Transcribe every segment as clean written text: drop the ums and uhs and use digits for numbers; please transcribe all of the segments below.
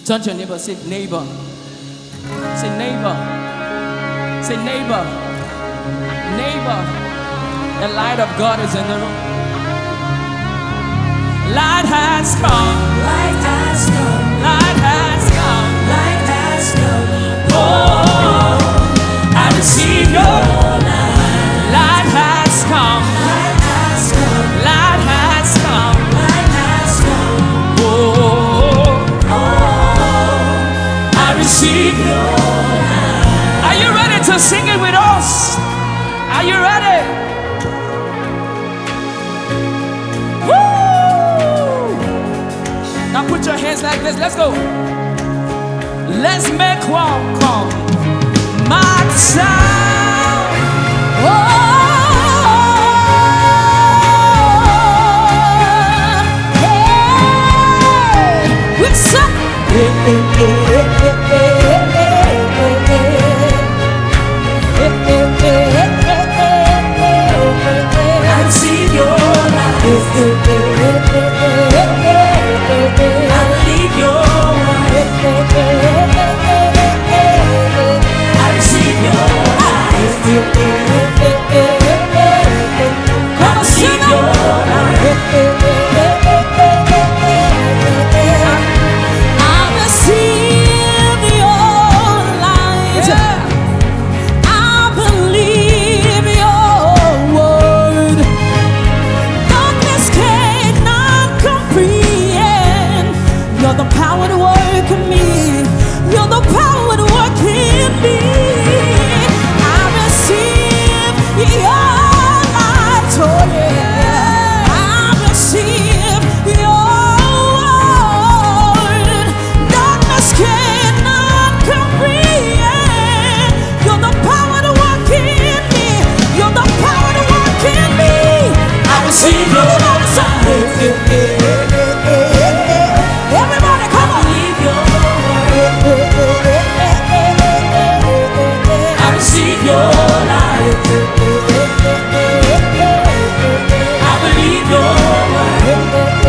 Turn to your neighbor, say neighbor. Say neighbor. Say neighbor. Neighbor. The light of God is in the room. Light has come. Light has come. Light has come. Light has come. Oh, I receive your light. Light has come. Light has come. Light has come. Light has come. Oh, I receive your light. are you ready to sing it with us? Are you ready? Woo! Now put your hands like this. Let's go. Let's make one come. My sound. Oh, hey, with some. I receive your light. I believe your word. I receive your light. Come on, sing it. I receive your light. I believe your word. Darkness cannot comprehend. You're the power to work in me. You're the power to work in me. I receive your light. Oh yeah. I receive your word. Darkness cannot comprehend. You're the power to work in me. You're the power to work in me. I receive your light. Everybody, come on. Believe your word. I receive your light. I believe your word.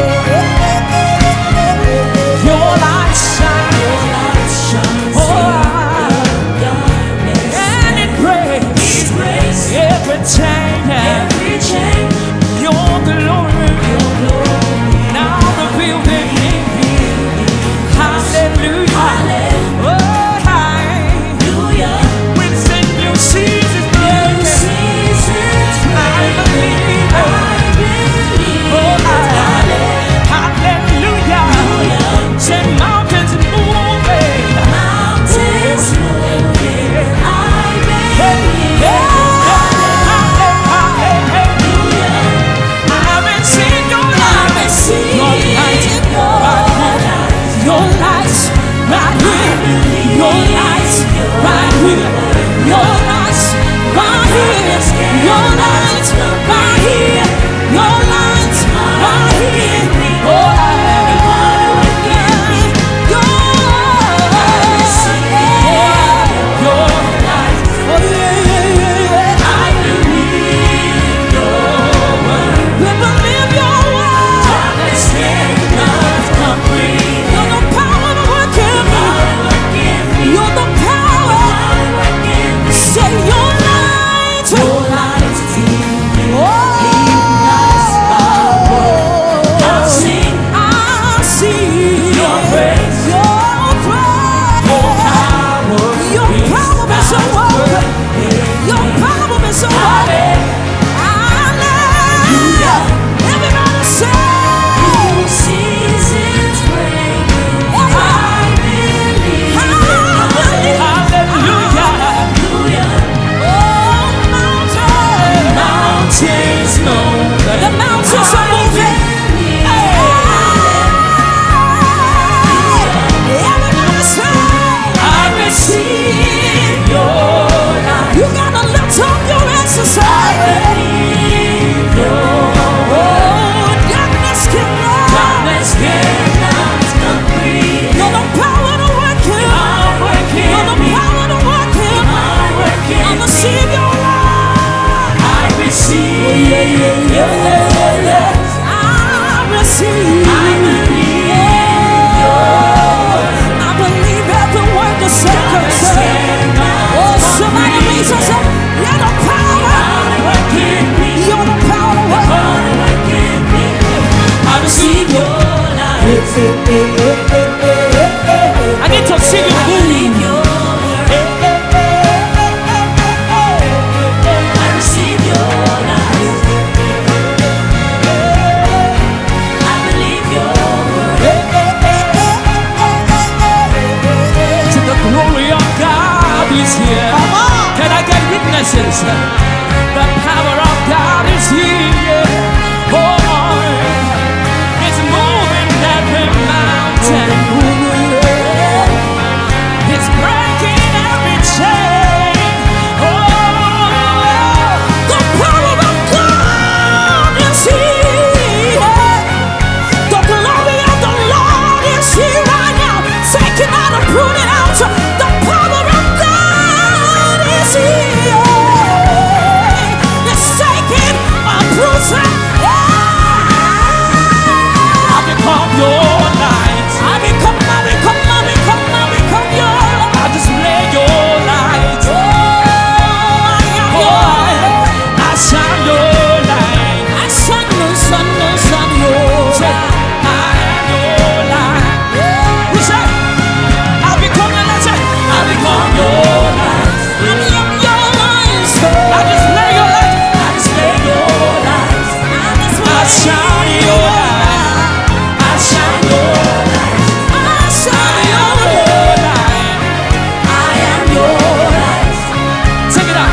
Your light shines. Your light shines Oh, in darkness. and it breaks It breaks every chain. every chain. Your glory Your glory. now revealed in me. Hallelujah. Hallelujah. Oh, hallelujah. When sin new seasons New break, seasons I break. believe. I believe. Oh, hallelujah. Say mountains moving. Mountains moving. I believe. I receive your light. Your light right here. Your light right here. Your light right here. Your light right here. Your light right here. Oh, your light. Oh, yeah. I believe your word. We believe your word. Darkness cannot comprehend. You're the power to work in me. You're the power. I need to see you believe move. your word. I receive your light. I believe your word. To the glory of God is here. Can I get witnesses? The power of God is here. Oh, it's moving every mountain. It's breaking every chain. Oh, the power of God is here. The glory of the Lord is here right now. Take it out and prune it out. The power of God is here. It's taking a bruising. I become your light. I become your light. I display your light. Oh, I am your light. I shine your light. I shine your light. I am your light. We say, I become your light. I become your light. I am your light. I display your light. I display your light. I shine your light. I shine your light. I shine your light. I am your light. Take it out.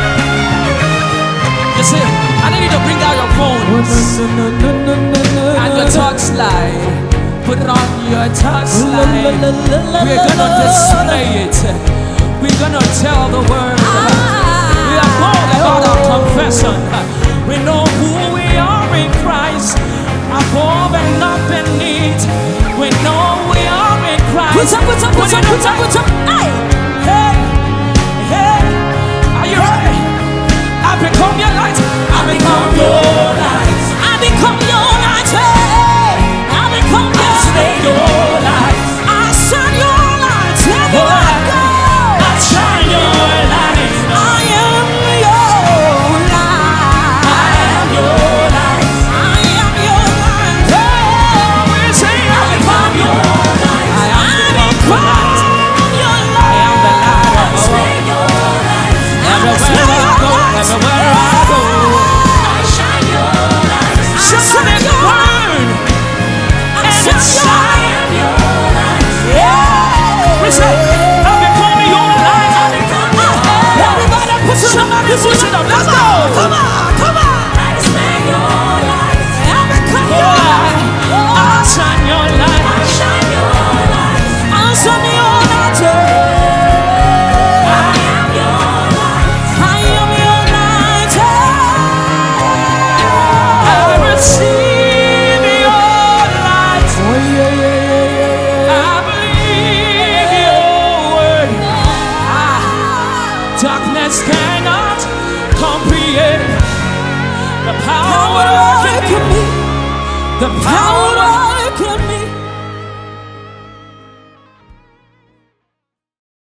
You see, I need you to bring out your phones and your touchlight. Put it on your touchlight. We're gonna display it. We're gonna tell the world. We are bold about our confession. We know who we are in Christ. Above and not beneath. We know we are in Christ. Put up. Hey, hey. Are you ready? I become your light. I become your light. I become your light. Hey, I become your Display your light. I shine your light. Everywhere I go. I shine your light. I am your light. I am your light. I am your light. Oh, we say I become your light. I become your light. I am the light of the Display world. your light. Everywhere I go, everywhere I go. I shine your light. Just let it burn. And it's I shine. am your light. We say, I become your light. I become your light. Everybody somebody push it up. Let's go. Come on. I display your light. I become your light. I shine your light. I shine your light. I shine your light. I am your light. I am your light. I receive your light. I believe your word. Darkness cannot comprehend the power working in me. The power working